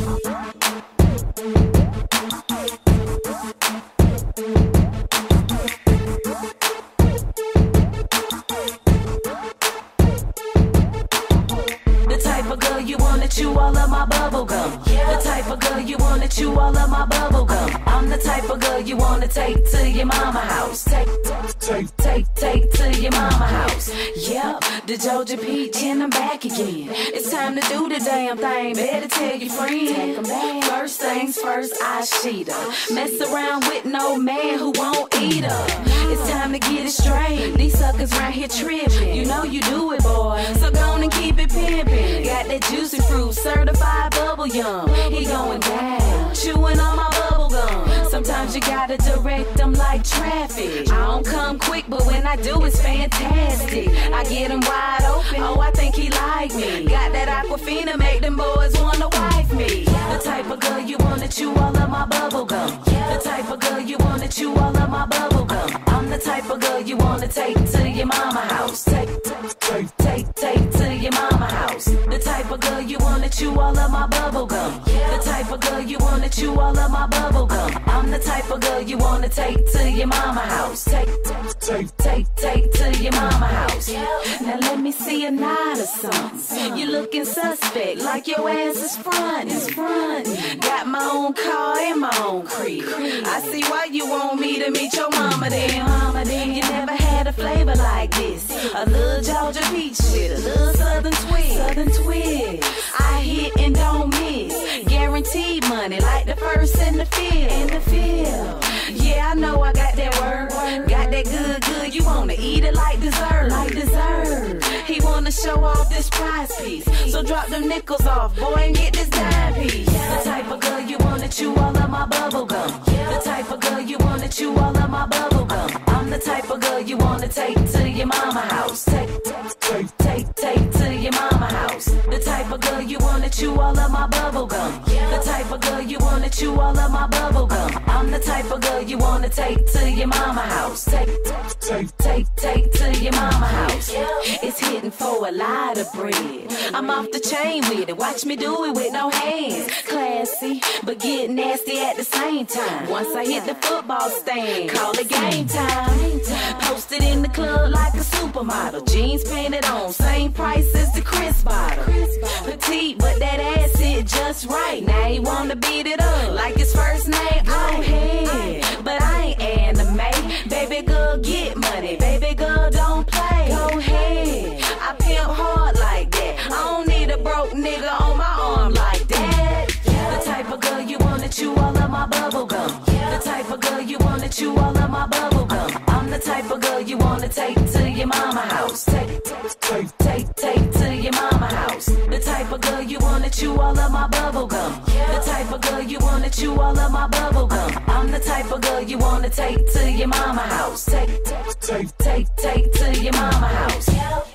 You wanna chew all of my bubble gum. The type of girl you wanna chew all of my bubble gum. I'm the type of girl you wanna take to your mama house. Take to your mama house. Yep, the Georgia Peach and I'm back again. It's time to do the damn thing. Better tell your friend. First things first, I sheet her. Mess around with no man who won't eat her. It's time to get it straight. These suckers right here tripping. You know you do it, boy. So go on and keep it pimping. Got that juicy fruit, certified bubble yum. He going down, chewing on my bubble gum. Sometimes you gotta direct them like traffic. I don't come quick, but when I do, it's fantastic. I get him wide open. Oh, I think he like me. Got that Aquafina, make them boys wanna wife me. The type of girl you wanna chew all of my bubble gum. The type of girl you wanna chew all of my bubble gum. I'm the type of girl you wanna take to your mama house. Take to your mama house. The type of girl you wanna chew all of my bubble gum. The type of girl you wanna chew all of my bubble gum. I'm the type of girl you wanna take to your mama house. Take to your mama house. Now let me see a nod or something. You looking suspect, like your ass is front. Got my own car and my own crib. I see why you want me to meet your mama then. You never had a flavor like this. A little Georgia peach with a little southern twist. I hit and don't miss. Guaranteed money like the first in the field. Yeah, I know I got that word. Got that good. You wanna eat it like dessert. He wanna show off this prize piece. So drop them nickels off, boy, and get this dime piece. The type of girl you wanna chew all of my bubble gum. The type of girl you wanna chew all of my bubble gum. I'm the type of girl you wanna take to your mama house. Take to your mama house. The type of girl you wanna chew all of my bubble gum. The type of girl you wanna chew all of my bubble gum. I'm the type of girl you wanna take to your mama house. Take to your mama house. It's hitting for a lot of bread. I'm off the chain with it. Watch me do it with no hands. Classy, but get nasty at the same time. Once I hit the football stand, call it game time. Posted in the club like a supermodel. Jeans painted on, same price as the Chris bottle. Petite, but that ass sit just right. Now he wanna beat it up like his first name. Go ahead, but I ain't anime. Baby girl, get money. Baby girl, don't play. Go ahead, I pimp hard like that. I don't need a broke nigga on my arm like that. The type of girl you wanna chew all of my bubble gum. The type of girl you wanna chew all of my bubble gum. I'm the type of girl you wanna take to your mama house. Take to your mama house. The type of girl you wanna chew all of my bubble gum. The type of girl you wanna chew all of my bubble gum. I'm the type of girl you wanna take to your mama house. Take to your mama house.